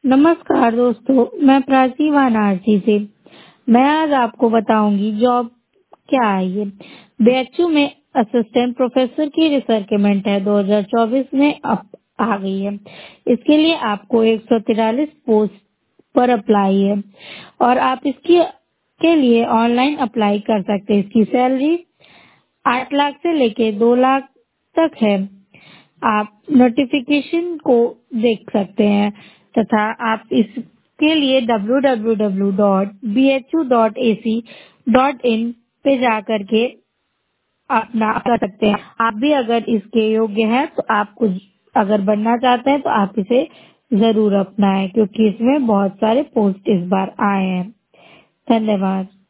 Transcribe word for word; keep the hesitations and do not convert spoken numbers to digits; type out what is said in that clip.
नमस्कार दोस्तों, मैं प्राची वाराणसी से। मैं आज आपको बताऊंगी जॉब क्या है ये। बीएचयू में असिस्टेंट प्रोफेसर की रिक्वायरमेंट है, दो हज़ार चौबीस में अब आ गई है। इसके लिए आपको एक सौ तिरालीस पोस्ट पर अप्लाई है और आप इसकी के लिए ऑनलाइन अप्लाई कर सकते हैं। इसकी सैलरी आठ लाख से लेके दो लाख तक है। आप नोटिफिकेशन को देख सकते हैं तथा आप इसके लिए W W W dot B H U dot A C dot in पे जाकर के अपना कर सकते हैं। आप भी अगर इसके योग्य हैं तो आप कुछ अगर बनना चाहते हैं तो आप इसे जरूर अपनाएं, क्योंकि इसमें बहुत सारे पोस्ट इस बार आए हैं। धन्यवाद।